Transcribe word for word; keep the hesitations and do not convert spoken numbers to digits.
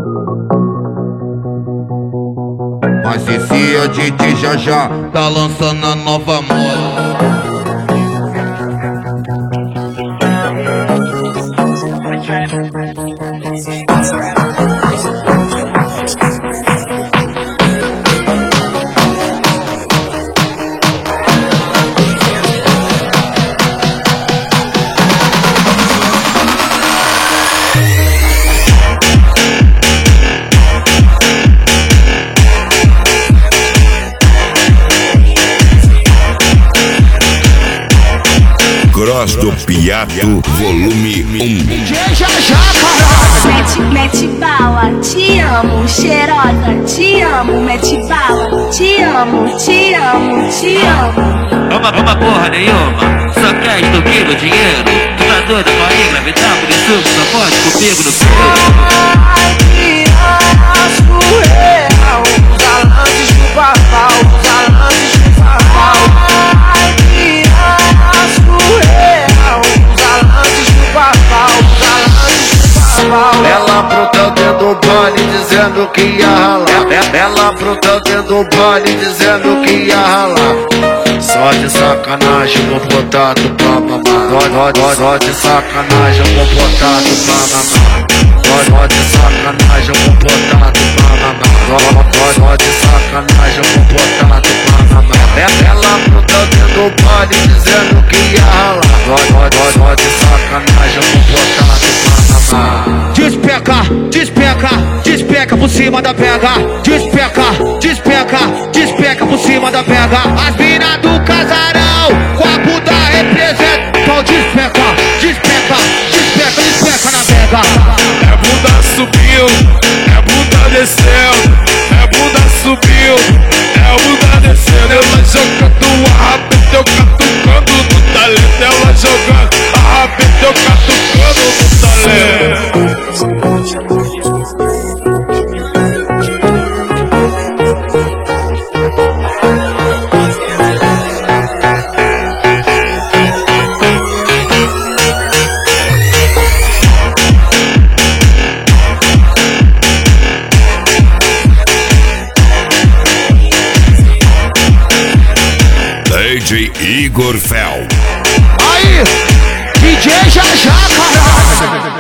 Mas esse é D J já já tá lançando a nova moda. Cross do Piato, volume um. D J já já, caralho. Mete, mete bala, te amo, cheirosa, te amo, mete bala, te amo, te amo, te amo. Uma, uma porra nenhuma, só quer extorquir meu dinheiro. Tu tá doida com a engravidar, por isso só pode comigo no peito. Ai, que surreal, os alantes do papau, os alantes do papau. Ai, que surreal, os alantes do papau, os alantes do papau. Ela brotou dentro do baile dizendo que ia ralar. Ela brotou dentro do baile dizendo que ia ralar. Só de sacanagem vou botar tu pra mamar. Só, só de sacanagem vou botar tu pra mamar. Só de sacanagem vou botar tu pra mamar. Só de sacanagem vou botar tu pra mamar. Ela brotou dentro do baile dizendo que ia ralar. Só de sacanagem vou botar tu pra mamar. Despeca, despeca, despeca por cima da pega. Despeca, despeca, despeca por cima da pega. As mina do casarão, com a bunda representa. Então despeca, despeca, despeca, despeca na pega. É bunda subiu, é bunda desceu. É bunda subiu, é bunda descendo. Ela jogando a rabeta, eu catucando no talento. Ela jogando a rabeta, eu catucando no talento. D J Igor Fel. Aí, D J já já, caralho.